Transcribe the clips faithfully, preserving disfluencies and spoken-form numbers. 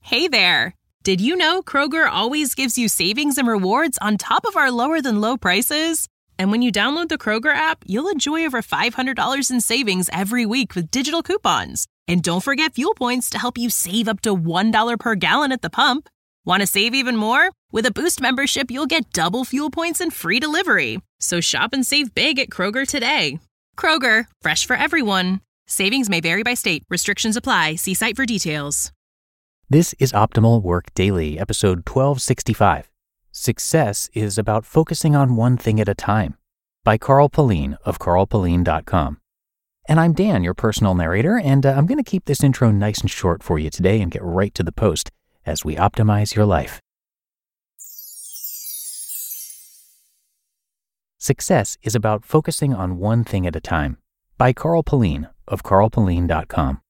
Hey there! Did you know Kroger always gives you savings and rewards on top of our lower-than-low prices? And when you download the Kroger app, you'll enjoy over five hundred dollars in savings every week with digital coupons. And don't forget fuel points to help you save up to one dollar per gallon at the pump. Want to save even more? With a Boost membership, you'll get double fuel points and free delivery. So shop and save big at Kroger today. Kroger, fresh for everyone. Savings may vary by state. Restrictions apply. See site for details. This is Optimal Work Daily, episode twelve sixty-five. Success is about focusing on one thing at a time, by Carl Pullein of carl pullein dot com. And I'm Dan, your personal narrator, and uh, I'm going to keep this intro nice and short for you today and get right to the post as we optimize your life. Success is about focusing on one thing at a time, by Carl Pullein of carl pullein dot com.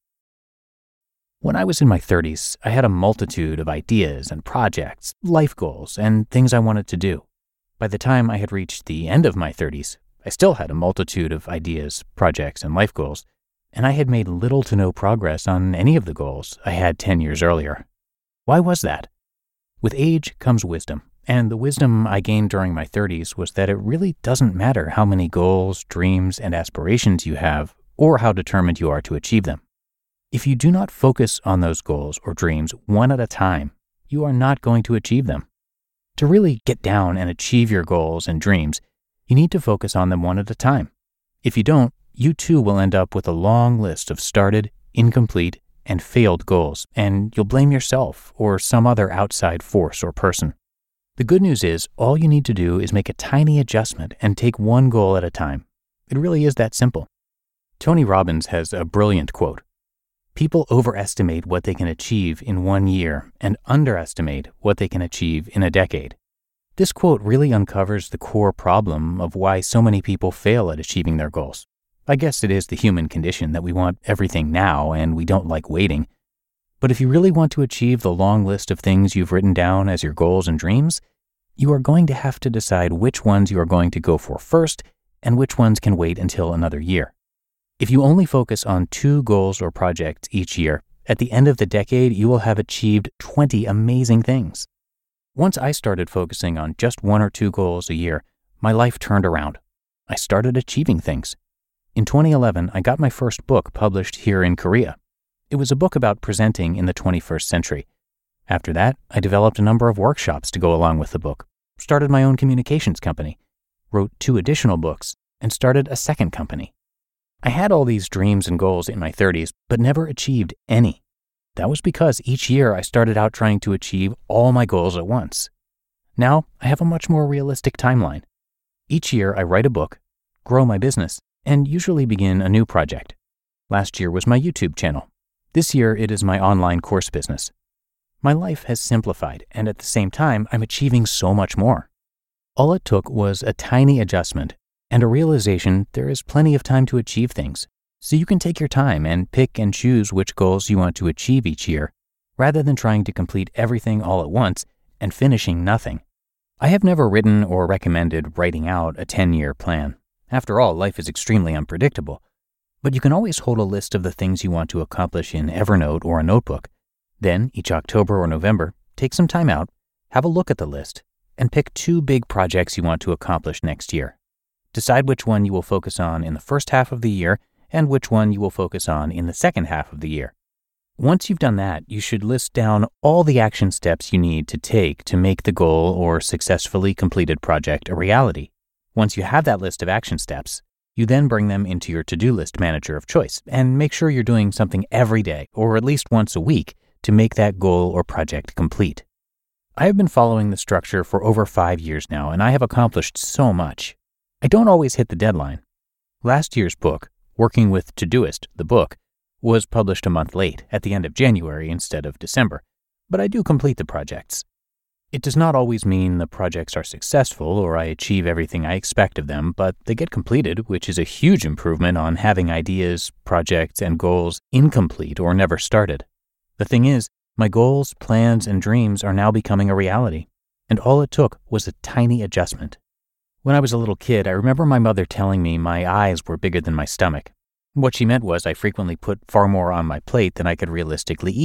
When I was in my thirties, I had a multitude of ideas and projects, life goals, and things I wanted to do. By the time I had reached the end of my thirties, I still had a multitude of ideas, projects, and life goals, and I had made little to no progress on any of the goals I had ten years earlier. Why was that? With age comes wisdom, and the wisdom I gained during my thirties was that it really doesn't matter how many goals, dreams, and aspirations you have, or how determined you are to achieve them. If you do not focus on those goals or dreams one at a time, you are not going to achieve them. To really get down and achieve your goals and dreams, you need to focus on them one at a time. If you don't, you too will end up with a long list of started, incomplete, and failed goals, and you'll blame yourself or some other outside force or person. The good news is, all you need to do is make a tiny adjustment and take one goal at a time. It really is that simple. Tony Robbins has a brilliant quote. People overestimate what they can achieve in one year and underestimate what they can achieve in a decade. This quote really uncovers the core problem of why so many people fail at achieving their goals. I guess it is the human condition that we want everything now and we don't like waiting. But if you really want to achieve the long list of things you've written down as your goals and dreams, you are going to have to decide which ones you are going to go for first and which ones can wait until another year. If you only focus on two goals or projects each year, at the end of the decade, you will have achieved twenty amazing things. Once I started focusing on just one or two goals a year, my life turned around. I started achieving things. In twenty eleven, I got my first book published here in Korea. It was a book about presenting in the twenty-first century. After that, I developed a number of workshops to go along with the book, started my own communications company, wrote two additional books, and started a second company. I had all these dreams and goals in my thirties, but never achieved any. That was because each year I started out trying to achieve all my goals at once. Now, I have a much more realistic timeline. Each year I write a book, grow my business, and usually begin a new project. Last year was my YouTube channel. This year it is my online course business. My life has simplified, and at the same time, I'm achieving so much more. All it took was a tiny adjustment and a realization there is plenty of time to achieve things, so you can take your time and pick and choose which goals you want to achieve each year, rather than trying to complete everything all at once and finishing nothing. I have never written or recommended writing out a ten-year plan. After all, life is extremely unpredictable. But you can always hold a list of the things you want to accomplish in Evernote or a notebook. Then, each October or November, take some time out, have a look at the list, and pick two big projects you want to accomplish next year. Decide which one you will focus on in the first half of the year and which one you will focus on in the second half of the year. Once you've done that, you should list down all the action steps you need to take to make the goal or successfully completed project a reality. Once you have that list of action steps, you then bring them into your to-do list manager of choice and make sure you're doing something every day or at least once a week to make that goal or project complete. I have been following the structure for over five years now, and I have accomplished so much. I don't always hit the deadline. Last year's book, Working with Todoist, the book, was published a month late, at the end of January instead of December, but I do complete the projects. It does not always mean the projects are successful or I achieve everything I expect of them, but they get completed, which is a huge improvement on having ideas, projects, and goals incomplete or never started. The thing is, my goals, plans, and dreams are now becoming a reality, and all it took was a tiny adjustment. When I was a little kid, I remember my mother telling me my eyes were bigger than my stomach. What she meant was I frequently put far more on my plate than I could realistically eat,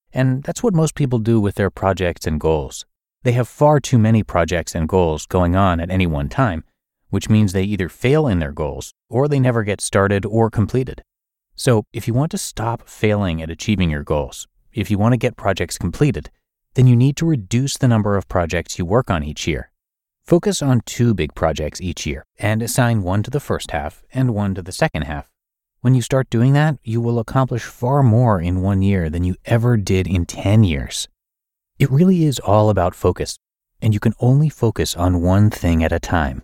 And that's what most people do with their projects and goals. They have far too many projects and goals going on at any one time, which means they either fail in their goals or they never get started or completed. So if you want to stop failing at achieving your goals, if you want to get projects completed, then you need to reduce the number of projects you work on each year. Focus on two big projects each year and assign one to the first half and one to the second half. When you start doing that, you will accomplish far more in one year than you ever did in ten years. It really is all about focus, and you can only focus on one thing at a time.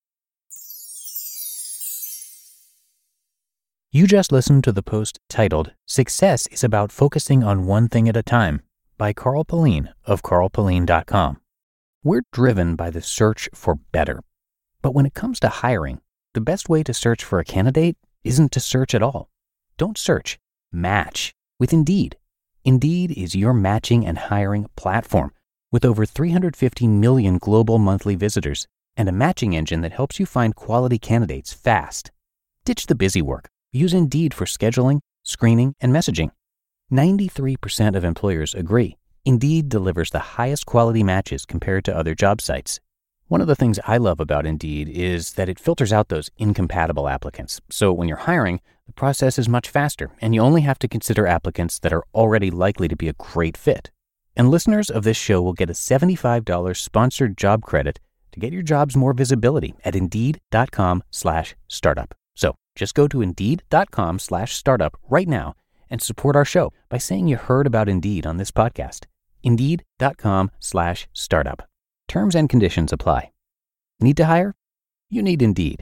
You just listened to the post titled, Success is About Focusing on One Thing at a Time by Carl Pullein of carl pullein dot com. We're driven by the search for better. But when it comes to hiring, the best way to search for a candidate isn't to search at all. Don't search. Match with Indeed. Indeed is your matching and hiring platform with over three hundred fifty million global monthly visitors and a matching engine that helps you find quality candidates fast. Ditch the busy work. Use Indeed for scheduling, screening, and messaging. ninety-three percent of employers agree Indeed delivers the highest quality matches compared to other job sites. One of the things I love about Indeed is that it filters out those incompatible applicants. So when you're hiring, the process is much faster, and you only have to consider applicants that are already likely to be a great fit. And listeners of this show will get a seventy-five dollars sponsored job credit to get your jobs more visibility at Indeed.com slash startup. So just go to Indeed.com slash startup right now and support our show by saying you heard about Indeed on this podcast. Indeed.com slash startup. Terms and conditions apply. Need to hire? You need Indeed.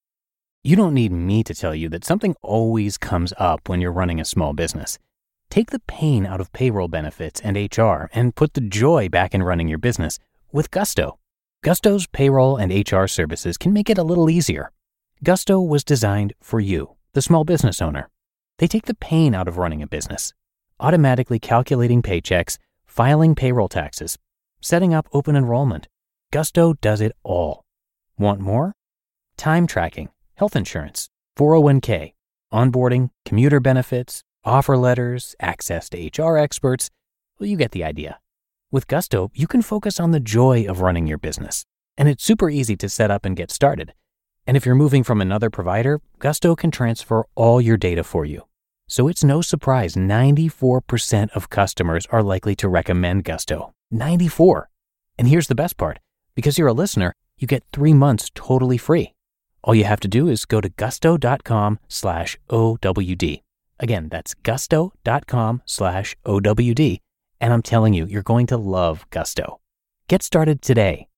You don't need me to tell you that something always comes up when you're running a small business. Take the pain out of payroll benefits and H R and put the joy back in running your business with Gusto. Gusto's payroll and H R services can make it a little easier. Gusto was designed for you, the small business owner. They take the pain out of running a business, automatically calculating paychecks, filing payroll taxes, setting up open enrollment. Gusto does it all. Want more? Time tracking, health insurance, four oh one k, onboarding, commuter benefits, offer letters, access to H R experts. Well, you get the idea. With Gusto, you can focus on the joy of running your business, and it's super easy to set up and get started. And if you're moving from another provider, Gusto can transfer all your data for you. So it's no surprise ninety-four percent of customers are likely to recommend Gusto. ninety-four. And here's the best part. Because you're a listener, you get three months totally free. All you have to do is go to gusto.com slash OWD. Again, that's gusto.com slash OWD. And I'm telling you, you're going to love Gusto. Get started today.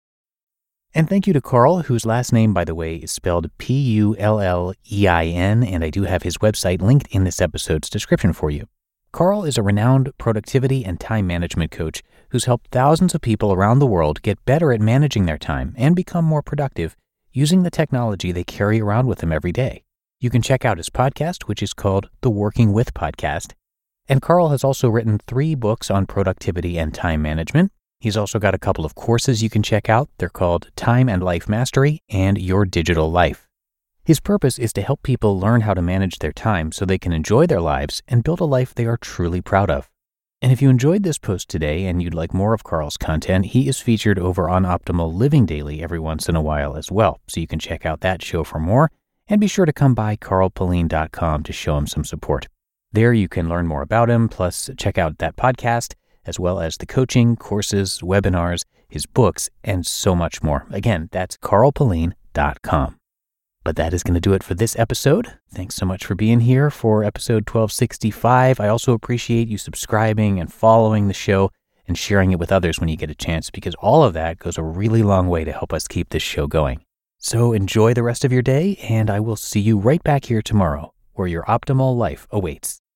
And thank you to Carl, whose last name, by the way, is spelled P U L L E I N, and I do have his website linked in this episode's description for you. Carl is a renowned productivity and time management coach who's helped thousands of people around the world get better at managing their time and become more productive using the technology they carry around with them every day. You can check out his podcast, which is called The Working With Podcast. And Carl has also written three books on productivity and time management. He's also got a couple of courses you can check out. They're called Time and Life Mastery and Your Digital Life. His purpose is to help people learn how to manage their time so they can enjoy their lives and build a life they are truly proud of. And if you enjoyed this post today and you'd like more of Carl's content, he is featured over on Optimal Living Daily every once in a while as well. So you can check out that show for more, and be sure to come by carl pullein dot com to show him some support. There you can learn more about him, plus check out that podcast, as well as the coaching, courses, webinars, his books, and so much more. Again, that's carl pullein dot com. But that is going to do it for this episode. Thanks so much for being here for episode twelve sixty-five. I also appreciate you subscribing and following the show and sharing it with others when you get a chance, because all of that goes a really long way to help us keep this show going. So enjoy the rest of your day, and I will see you right back here tomorrow, where your optimal life awaits.